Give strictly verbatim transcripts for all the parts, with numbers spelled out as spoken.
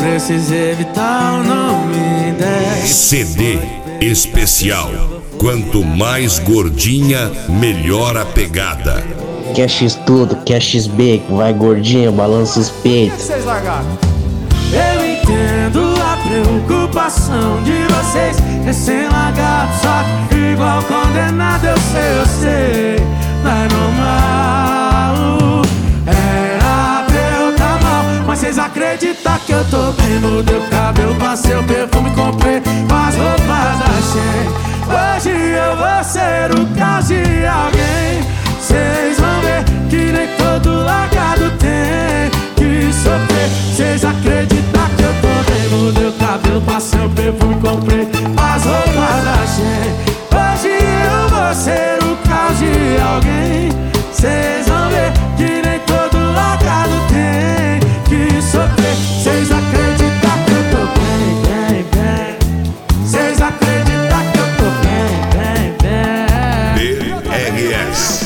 precisa evitar o nome dez. C D especial. Quanto mais gordinha, melhor a pegada. Quer X tudo, quer X B, vai gordinho, balança os peitos. Eu entendo a preocupação de vocês, recém-largados, só que igual condenado. Eu sei, eu sei, não é normal. Era pra eu tá mal, mas vocês acreditam que eu tô bem? Mudei o cabelo, passei o perfume, comprei as roupas da Shein. Hoje eu vou ser o caso de alguém. Cês vão ver que nem todo largado tem que sofrer. Cês acreditam que eu tô bem? Mudei o cabelo, passei o perfume, comprei as roupas da Shein. Hoje eu vou ser o caso de alguém. Cês vão ver que nem todo largado tem que sofrer. Cês acreditam que eu tô bem, bem, bem. Cês acreditam que eu tô bem, bem, bem. B R S.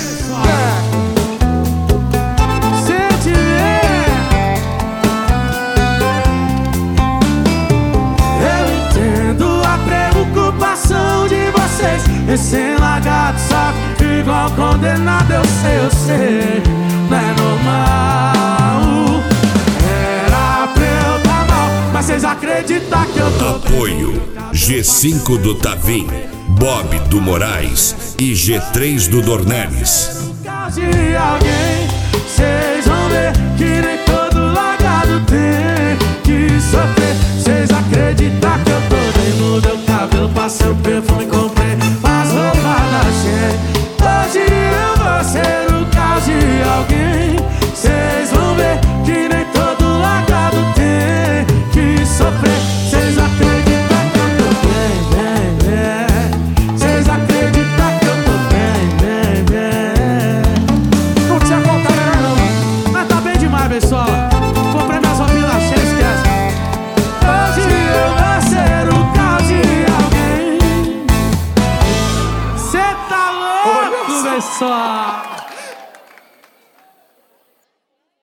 Recém-largado, só que igual condenado. Eu sei, eu sei, não é normal. Era pra eu tá mal, mas vocês acreditam que eu tô Apoio G cinco do Tavim, Bob do Moraes e G três do Dornelles. de alguém. Vocês vão ver que nem todo largado tem que sofrer. Vocês acreditam que eu tô bem? Mudei o cabelo, passei o perfume, comprei as roupas da Shein. Hoje eu vou ser o caso de alguém. Vocês vão ver que nem todo largado tem que sofrer. Vocês acreditam que eu tô bem, bem, bem. Vocês acreditam que eu tô bem, bem, bem. Não tinha conta melhor não, mas tá bem demais, pessoal. Comprei minhas roupinhas da Shein, esquece. Hoje eu vou ser o caso de alguém. Cê tá louco, pessoal.